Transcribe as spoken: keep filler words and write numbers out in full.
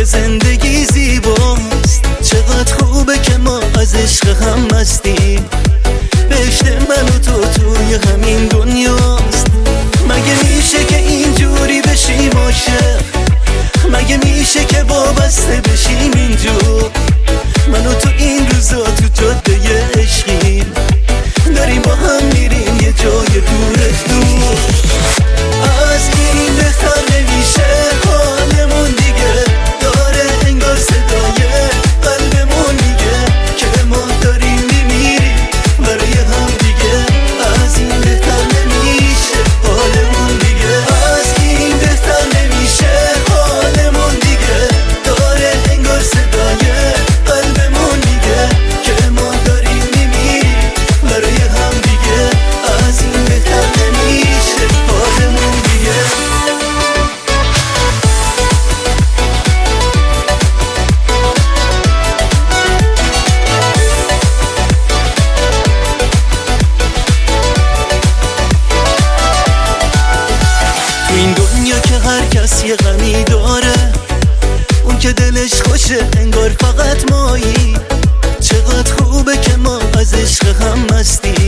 زندگی زیباست، چقدر خوبه که ما از عشق هم مستیم. بهشت من و تو توی همین دنیاست. مگه میشه که اینجوری بشیم عاشق؟ مگه میشه که وابسته بشیم اینجور؟ من و تو این روزا تو جاده عشقیم، داریم با هم میریم یه جای دور دور. از این بهتر نمیشه حالمون دیگه، داره انگار صدای قلبمون میگه که ما داریم میمیریم برای هم دیگه. از این بهتر نمیشه حالمون دیگه، از این بهتر نمیشه حالمون دیگه، داره انگار صدای قلبمون میگه که ما داریم میمیریم برای هم دیگه. از این بهتر نمیشه حالمون دیگه. تو این دنیا که هر کس یه غمی داره، اون که دلش خوشه انگار فقط مایی. چقدر خوبه که ما از عشق هم مستیم.